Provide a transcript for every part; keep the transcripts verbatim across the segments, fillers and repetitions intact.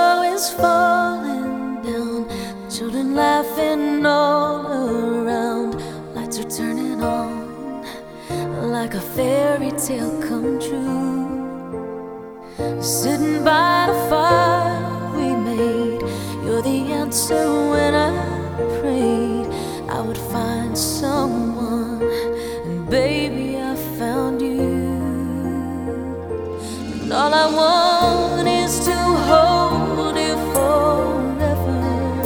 snow is falling down, children laughing all around. Lights are turning on like a fairy tale come true. Sitting by the fire we made, you're the answer when I prayed I would find someone, and baby I found you. And all I want is to hold you forever,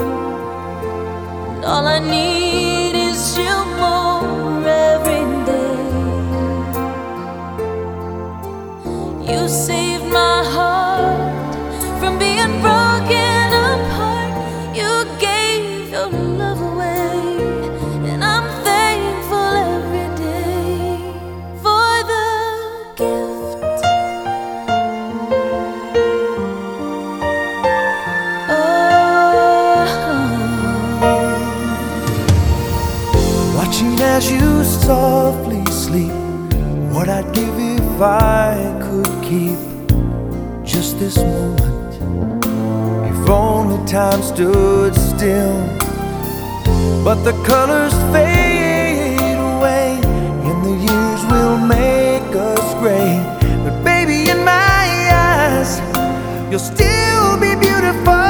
and all I need is you more every day. You saved my heart from being broken apart. You gave your love away, and I'm thankful every day for the gift. Watching as you softly sleep, what I'd give if I could keep just this moment. If only time stood still, but the colors fade away, and the years will make us gray. But baby, in my eyes, you'll still be beautiful.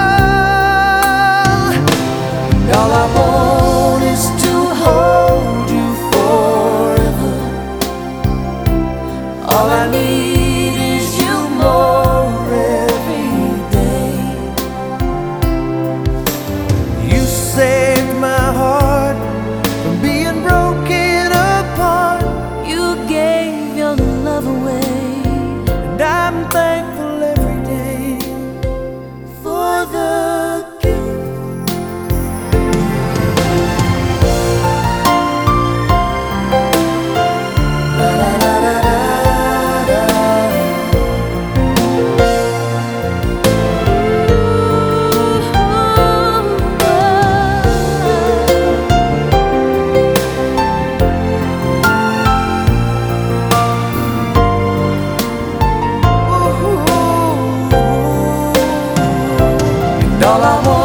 And all I want is to hold you forever. All I need is you more every day. You saved my heart from being broken apart. You gave your love away, And I'm thankful every day for the gift. all I want.